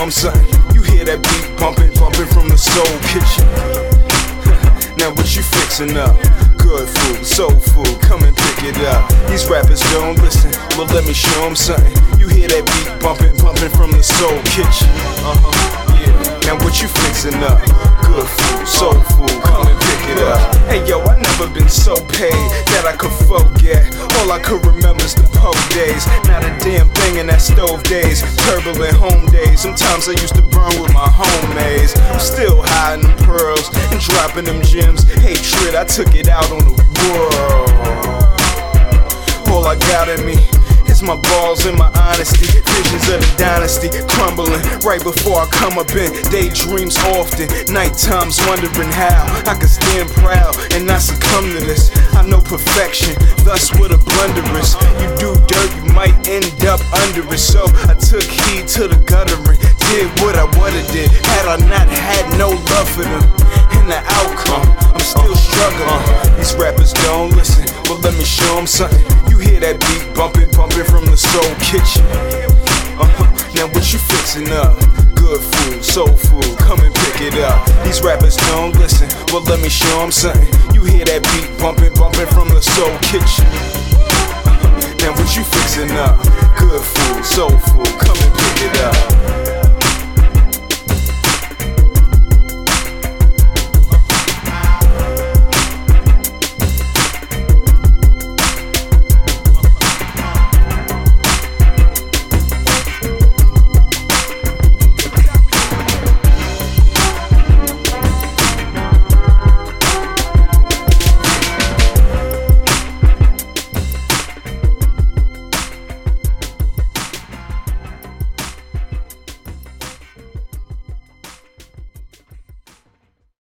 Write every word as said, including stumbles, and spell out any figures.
show 'em something. You hear that beat bumping, bumping from the soul kitchen. Now what you fixing up? Good food, soul food, come and pick it up. These rappers don't listen, well let me show 'em something. You hear that beat bumping, bumping from the soul kitchen. Uh-huh, yeah. Now what you fixing up? Good food, soul food, come and pick it up. Hey yo, I never been so paid that I could forget. All I could remember is the po days. Not a damn thing in that stove days. Turbulent home days. Sometimes I used to burn with my homemades. I'm still hiding them pearls and dropping them gems. Hatred, I took it out on the world. All I got in me is my balls and my honesty. Visions of the dynasty crumbling right before I come up in daydreams often. Night times wondering how I can stand proud and not succumb to this. I know perfection, thus what a blunder is. You do dirt, you might end up under it. So I took heed to the guttering, did what I would've did had I not had no love for them. And the outcome, I'm still struggling. These rappers don't listen, but let me show 'em something. You hear that beat bumping, bumping from the soul kitchen. Uh-huh. Now what you fixing up? Good food, soul food, come and pick it up. These rappers don't listen, well let me show 'em something. You hear that beat bumping, bumping from the soul kitchen. Uh-huh. Now what you fixing up? Good food, soul food, come and pick it up.